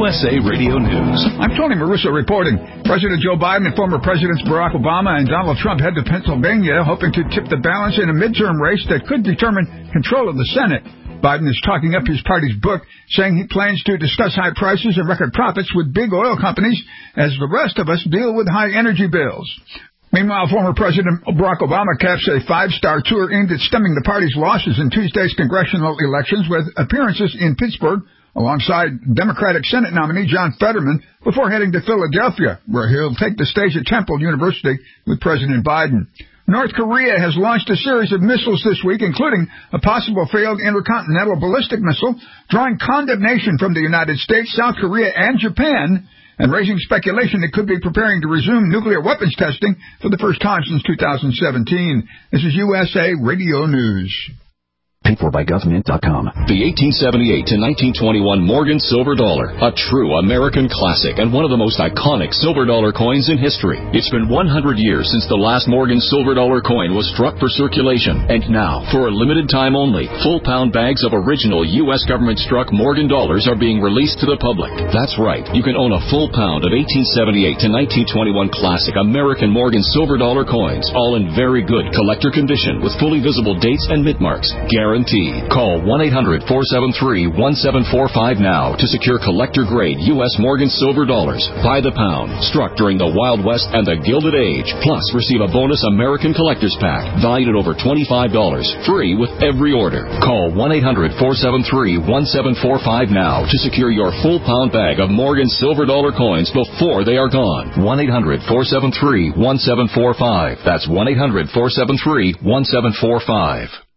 USA Radio News. I'm Tony Maruso reporting. President Joe Biden and former Presidents Barack Obama and Donald Trump head to Pennsylvania, hoping to tip the balance in a midterm race that could determine control of the Senate. Biden is talking up his party's book, saying he plans to discuss high prices and record profits with big oil companies as the rest of us deal with high energy bills. Meanwhile, former President Barack Obama caps a 5-star tour aimed at stemming the party's losses in Tuesday's congressional elections with appearances in Pittsburgh alongside Democratic Senate nominee John Fetterman before heading to Philadelphia, where he'll take the stage at Temple University with President Biden. North Korea has launched a series of missiles this week, including a possible failed intercontinental ballistic missile, drawing condemnation from the United States, South Korea, and Japan, and raising speculation it could be preparing to resume nuclear weapons testing for the first time since 2017. This is USA Radio News. Paid for by government.com. The 1878 to 1921 Morgan Silver Dollar, a true American classic and one of the most iconic silver dollar coins in history. It's been 100 years since the last Morgan Silver Dollar coin was struck for circulation, and now, for a limited time only, full pound bags of original U.S. government-struck Morgan dollars are being released to the public. That's right, you can own a full pound of 1878 to 1921 classic American Morgan Silver Dollar coins, all in very good collector condition with fully visible dates and mint marks. Guaranteed. Call 1-800-473-1745 now to secure collector-grade U.S. Morgan Silver Dollars by the pound, struck during the Wild West and the Gilded Age. Plus, receive a bonus American Collector's Pack valued at over $25, free with every order. Call 1-800-473-1745 now to secure your full pound bag of Morgan Silver Dollar coins before they are gone. 1-800-473-1745. That's 1-800-473-1745.